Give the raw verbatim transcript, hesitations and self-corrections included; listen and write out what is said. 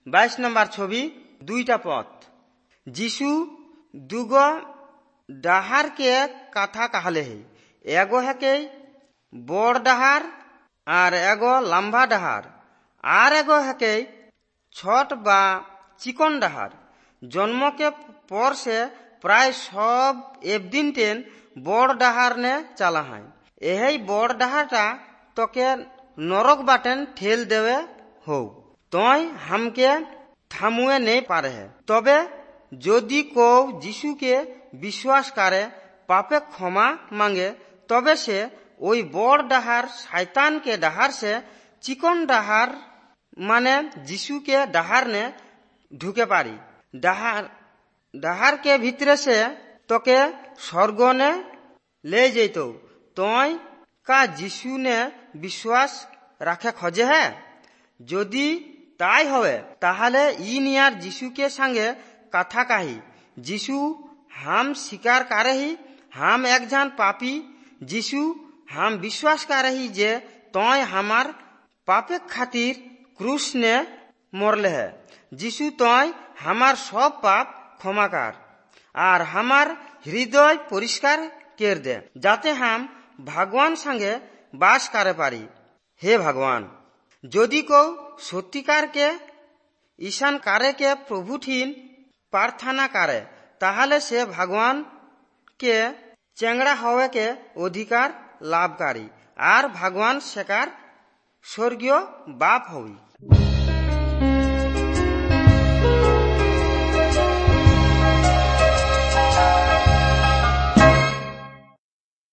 বাইশ নম্বর ছবি, দুইটা পথ। যিশু দুগো ডাহার কে কথা কাহলে হে, এগো হেকে বড় ডাহার আর এগো লম্বা ডাহার, আর এগো হেকে ছোট বা চিকন ডাহার। জন্মকে পর সে প্রায় সব একদিন টেন বড় ডাহার নে চালা হয়। এই বড় ডাহারটা তোকে নরক বাটেন ঠেল দেবে হও, তই হামকে থামুয়ে নেই পারে হে। তবে যদি কও যিশুকে বিশ্বাস করে, পাপে ক্ষমা মাঙ্গে, তবে সে ওই বড় ডাহার শয়তানকে ডাহার সে চিকন ডাহার মানে যিশুকে ডাহার নে ঢুকে পারি। ডাহার ডাহার के ভিতরে সে তোকে স্বর্গ ने ले যেত। তই का যিশু ने বিশ্বাস রাখে খোঁজে है? যদি তাই হবে তাহলে ই নিয়ার যিশুকে সঙ্গে কথা কাহি। যিশু হাম স্বীকার কারেহি হাম একজন পাপী। যিশু হাম বিশ্বাস কারেহি যে তই हमार पापे खातिर क्रूस ने मरले है। যিশু তই हमार सब पाप क्षमा कर আর हमार हृदय परिष्कार कर दे, যাতে हम भगवान संगे बास करे पारी। हे भगवान, যদি কেউ সত্যিকার কে ঈশান কারে কে প্রভু ঠিন প্রার্থনা করে, তাহলে সে ভগবান কে চেংড়া হওয়া কে অধিকার লাভকারী আর ভগবান সেকার স্বর্গীয় বাপ হই।